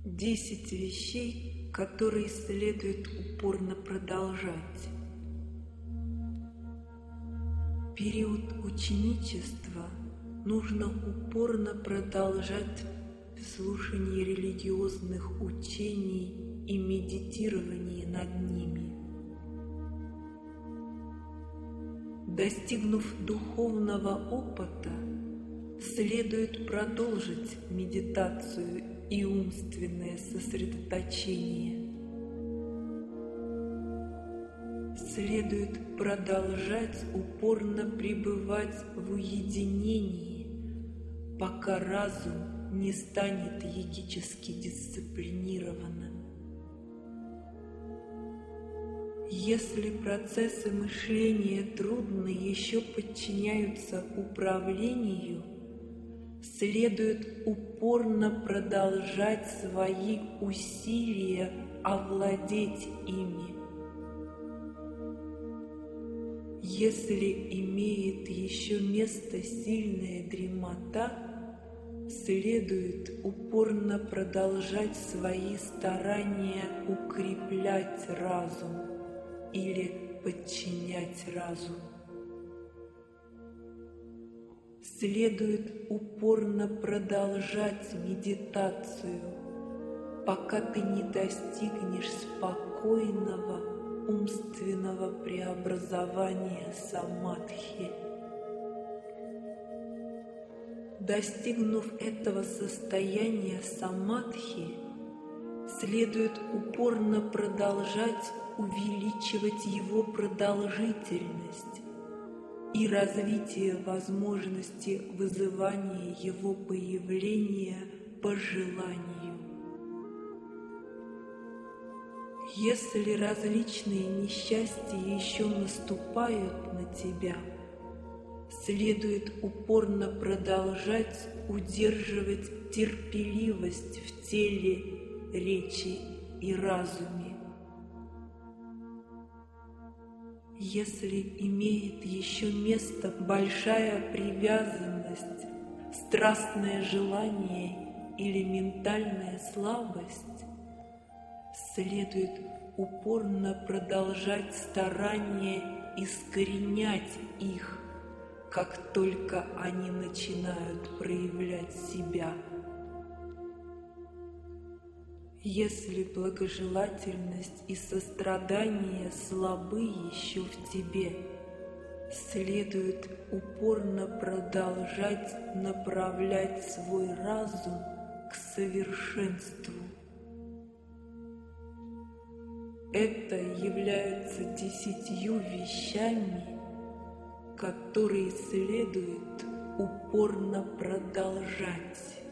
10 вещей, которые следует упорно продолжать. Период ученичества нужно упорно продолжать в слушании религиозных учений и медитировании над ними. Достигнув духовного опыта, следует продолжить медитацию и умственное сосредоточение. Следует продолжать упорно пребывать в уединении, пока разум не станет йогически дисциплинированным. Если процессы мышления трудно еще подчиняются управлению, следует упорно продолжать свои усилия овладеть ими. Если имеет еще место сильная дремота, следует упорно продолжать свои старания укреплять разум или подчинять разум. Следует упорно продолжать медитацию, пока ты не достигнешь спокойного умственного преобразования самадхи. Достигнув этого состояния самадхи, следует упорно продолжать увеличивать его продолжительность и развитие возможности вызывания его появления по желанию. Если различные несчастья еще наступают на тебя, следует упорно продолжать удерживать терпеливость в теле, речи и разуме. Если имеет еще место большая привязанность, страстное желание или ментальная слабость, следует упорно продолжать старание искоренять их, как только они начинают проявлять себя. Если благожелательность и сострадание слабы еще в тебе, следует упорно продолжать направлять свой разум к совершенству. Это является 10 вещами, которые следует упорно продолжать.